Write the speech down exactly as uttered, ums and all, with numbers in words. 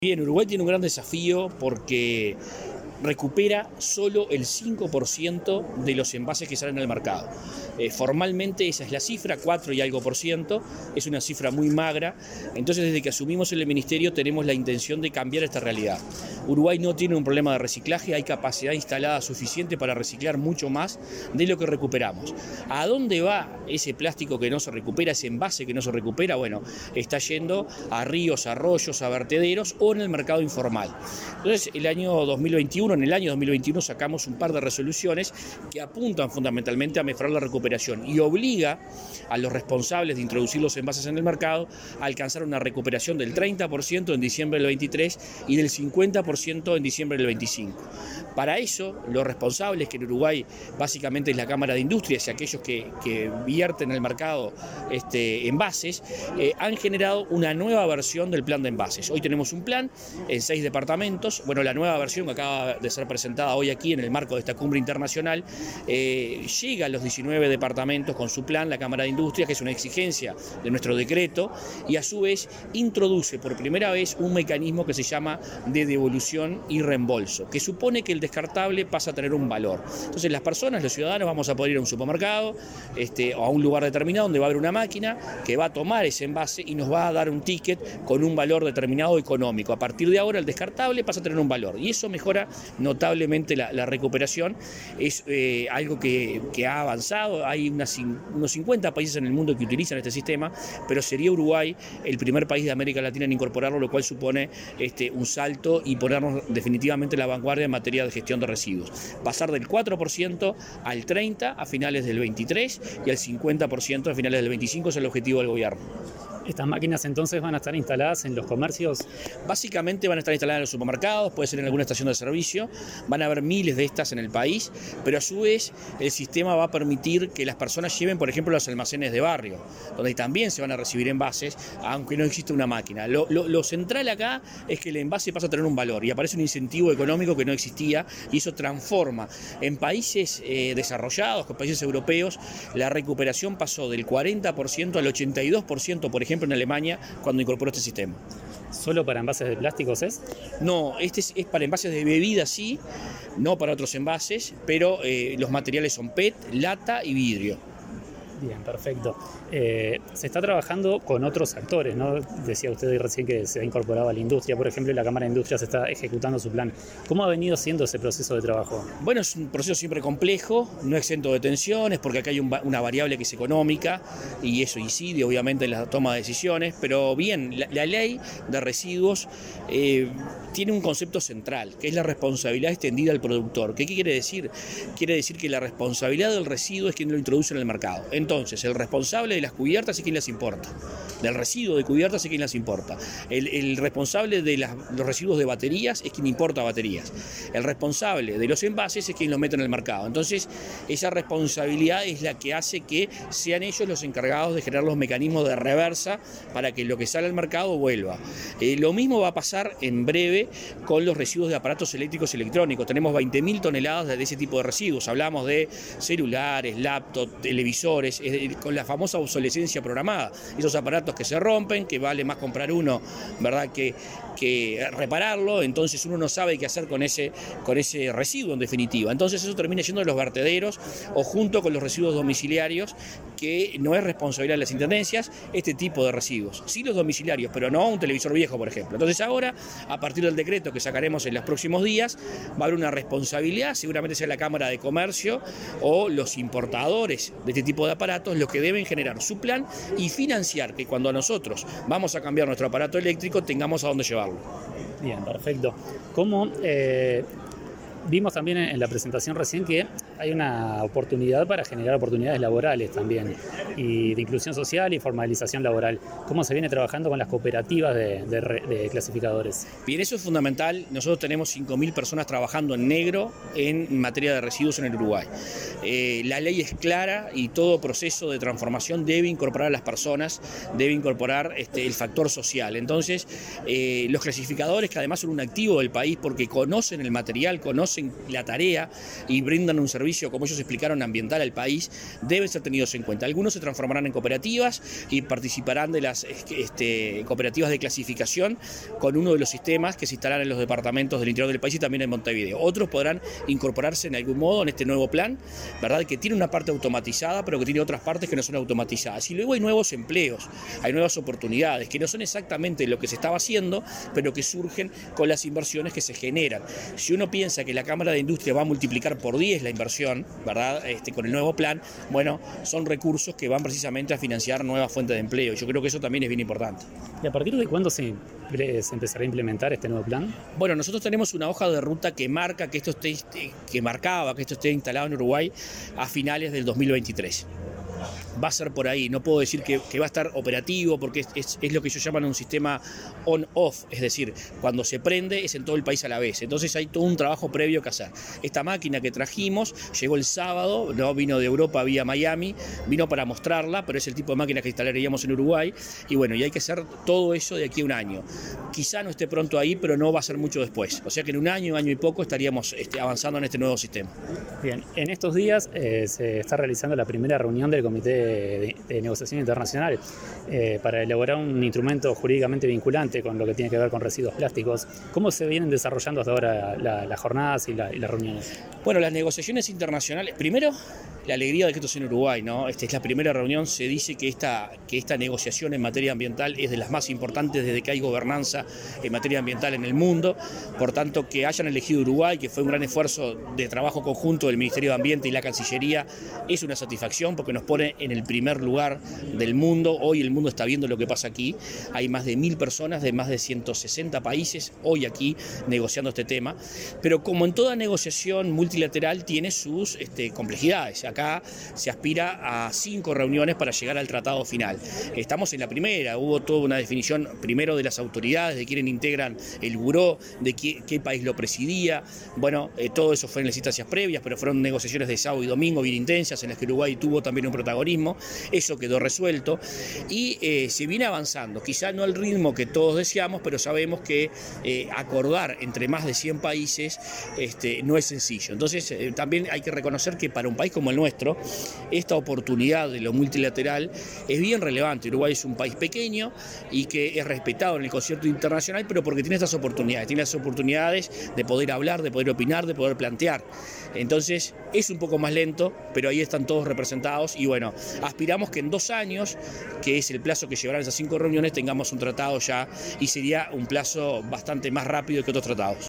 Bien, Uruguay tiene un gran desafío porque recupera solo el cinco por ciento de los envases que salen al mercado. Eh, formalmente esa es la cifra, cuatro y algo por ciento, es una cifra muy magra. Entonces, desde que asumimos el ministerio tenemos la intención de cambiar esta realidad. Uruguay no tiene un problema de reciclaje, hay capacidad instalada suficiente para reciclar mucho más de lo que recuperamos. ¿A dónde va ese plástico que no se recupera, ese envase que no se recupera? Bueno, está yendo a ríos, arroyos, a vertederos o en el mercado informal. Entonces, el año dos mil veintiuno, en el año dos mil veintiuno sacamos un par de resoluciones que apuntan fundamentalmente a mejorar la recuperación y obliga a los responsables de introducir los envases en el mercado a alcanzar una recuperación del treinta por ciento en diciembre del veintitrés y del cincuenta por ciento en diciembre del veinticinco. Para eso, los responsables, que en Uruguay básicamente es la Cámara de Industrias y aquellos que, que vierten en el mercado este, envases, eh, han generado una nueva versión del plan de envases. Hoy tenemos un plan en seis departamentos. Bueno, la nueva versión que acaba de ser presentada hoy aquí en el marco de esta cumbre internacional eh, llega a los diecinueve departamentos con su plan, la Cámara de Industrias, que es una exigencia de nuestro decreto, y a su vez introduce por primera vez un mecanismo que se llama de devolución y reembolso, que supone que el descartable pasa a tener un valor. Entonces las personas, los ciudadanos, vamos a poder ir a un supermercado este, o a un lugar determinado donde va a haber una máquina que va a tomar ese envase y nos va a dar un ticket con un valor determinado económico. A partir de ahora el descartable pasa a tener un valor y eso mejora notablemente la, la recuperación. Es eh, algo que, que ha avanzado, hay unas, unos cincuenta países en el mundo que utilizan este sistema, pero sería Uruguay el primer país de América Latina en incorporarlo, lo cual supone este, un salto y ponernos definitivamente en la vanguardia en materia de gestión de residuos. Pasar del cuatro por ciento al treinta por ciento a finales del veintitrés y al cincuenta por ciento a finales del veinticinco es el objetivo del gobierno. ¿Estas máquinas entonces van a estar instaladas en los comercios? Básicamente van a estar instaladas en los supermercados, puede ser en alguna estación de servicio, van a haber miles de estas en el país, pero a su vez el sistema va a permitir que las personas lleven, por ejemplo, los almacenes de barrio, donde también se van a recibir envases, aunque no existe una máquina. Lo, lo, lo central acá es que el envase pasa a tener un valor y aparece un incentivo económico que no existía y eso transforma. En países eh, desarrollados, con países europeos, la recuperación pasó del cuarenta por ciento al ochenta y dos por ciento, por ejemplo, en Alemania, cuando incorporó este sistema. ¿Solo para envases de plásticos es? No, este es, es para envases de bebida, sí, no para otros envases, pero eh, los materiales son P E T, lata y vidrio. Bien, perfecto. Eh, se está trabajando con otros actores, ¿no? Decía usted recién que se ha incorporado a la industria, por ejemplo, y la Cámara de Industrias está ejecutando su plan. ¿Cómo ha venido siendo ese proceso de trabajo? Bueno, es un proceso siempre complejo, no exento de tensiones, porque acá hay un, una variable que es económica y eso incide obviamente en la toma de decisiones, pero bien, la, la ley de residuos eh, tiene un concepto central, que es la responsabilidad extendida al productor. ¿Qué, qué quiere decir? Quiere decir que la responsabilidad del residuo es quien lo introduce en el mercado. Entonces, el responsable de las cubiertas es quien las importa, del residuo de cubiertas es quien las importa. El, el responsable de las, los residuos de baterías es quien importa baterías. El responsable de los envases es quien los mete en el mercado. Entonces, esa responsabilidad es la que hace que sean ellos los encargados de generar los mecanismos de reversa para que lo que sale al mercado vuelva. Eh, lo mismo va a pasar en breve con los residuos de aparatos eléctricos y electrónicos. Tenemos veinte mil toneladas de ese tipo de residuos. Hablamos de celulares, laptops, televisores, eh, con la famosa obsolescencia programada. Esos aparatos que se rompen, que vale más comprar uno, ¿verdad?, que, que repararlo. Entonces uno no sabe qué hacer con ese, con ese residuo en definitiva. Entonces eso termina yendo de los vertederos o junto con los residuos domiciliarios, que no es responsabilidad de las intendencias este tipo de residuos. Sí los domiciliarios, pero no un televisor viejo, por ejemplo. Entonces ahora, a partir del decreto que sacaremos en los próximos días, va a haber una responsabilidad, seguramente sea la Cámara de Comercio o los importadores de este tipo de aparatos los que deben generar su plan y financiar que cuando nosotros vamos a cambiar nuestro aparato eléctrico tengamos a dónde llevarlo. Bien, perfecto. ¿Cómo eh, vimos también en la presentación recién que hay una oportunidad para generar oportunidades laborales también y de inclusión social y formalización laboral? ¿Cómo se viene trabajando con las cooperativas de, de, de clasificadores? Bien, eso es fundamental. Nosotros tenemos cinco mil personas trabajando en negro en materia de residuos en el Uruguay. Eh, la ley es clara y todo proceso de transformación debe incorporar a las personas, debe incorporar este, el factor social. Entonces, eh, los clasificadores, que además son un activo del país porque conocen el material, conocen la tarea y brindan un servicio servicio, como ellos explicaron, ambiental al país, deben ser tenidos en cuenta. Algunos se transformarán en cooperativas y participarán de las este, cooperativas de clasificación con uno de los sistemas que se instalarán en los departamentos del interior del país y también en Montevideo. Otros podrán incorporarse en algún modo en este nuevo plan, ¿verdad? Que tiene una parte automatizada, pero que tiene otras partes que no son automatizadas. Y luego hay nuevos empleos, hay nuevas oportunidades, que no son exactamente lo que se estaba haciendo, pero que surgen con las inversiones que se generan. Si uno piensa que la Cámara de Industria va a multiplicar por diez la inversión, ¿verdad? Este, con el nuevo plan, bueno, son recursos que van precisamente a financiar nuevas fuentes de empleo. Yo creo que eso también es bien importante. ¿Y a partir de cuándo se, se empezará a implementar este nuevo plan? Bueno, nosotros tenemos una hoja de ruta que marca que esto esté, que marcaba que esto esté instalado en Uruguay a finales del dos mil veintitrés. Va a ser por ahí, no puedo decir que, que va a estar operativo porque es, es, es lo que ellos llaman un sistema on-off, es decir, cuando se prende es en todo el país a la vez, entonces hay todo un trabajo previo que hacer. Esta máquina que trajimos llegó el sábado, no vino de Europa vía Miami, vino para mostrarla, pero es el tipo de máquina que instalaríamos en Uruguay y bueno, y hay que hacer todo eso de aquí a un año. Quizá no esté pronto ahí, pero no va a ser mucho después, o sea que en un año, año y poco estaríamos este, avanzando en este nuevo sistema. Bien, en estos días eh, se está realizando la primera reunión del Comité de, de Negociación Internacional eh, para elaborar un instrumento jurídicamente vinculante con lo que tiene que ver con residuos plásticos. ¿Cómo se vienen desarrollando hasta ahora la, las jornadas y, la, y las reuniones? Bueno, las negociaciones internacionales, primero la alegría de que esto sea en Uruguay, ¿no? Esta es la primera reunión, se dice que esta, que esta negociación en materia ambiental es de las más importantes desde que hay gobernanza en materia ambiental en el mundo, por tanto que hayan elegido Uruguay, que fue un gran esfuerzo de trabajo conjunto del Ministerio de Ambiente y la Cancillería, es una satisfacción porque nos pone en el primer lugar del mundo. Hoy el mundo está viendo lo que pasa aquí, hay más de mil personas de más de ciento sesenta países hoy aquí negociando este tema, pero como en toda negociación multilateral tiene sus este, complejidades. Acá se aspira a cinco reuniones para llegar al tratado final. Estamos en la primera, hubo toda una definición primero de las autoridades, de quiénes integran el buró, de qué, qué país lo presidía. Bueno, eh, todo eso fue en las instancias previas, pero fueron negociaciones de sábado y domingo bien intensas en las que Uruguay tuvo también un protagonismo. Eso quedó resuelto y eh, se viene avanzando, quizá no al ritmo que todos deseamos, pero sabemos que eh, acordar entre más de cien países este, no es sencillo. Entonces eh, también hay que reconocer que para un país como el nuestro, esta oportunidad de lo multilateral es bien relevante. Uruguay es un país pequeño y que es respetado en el concierto internacional, pero porque tiene estas oportunidades, tiene las oportunidades de poder hablar, de poder opinar, de poder plantear. Entonces es un poco más lento, pero ahí están todos representados y bueno, aspiramos que en dos años, que es el plazo que llevarán esas cinco reuniones, tengamos un tratado ya y sería un plazo bastante más rápido que otros tratados.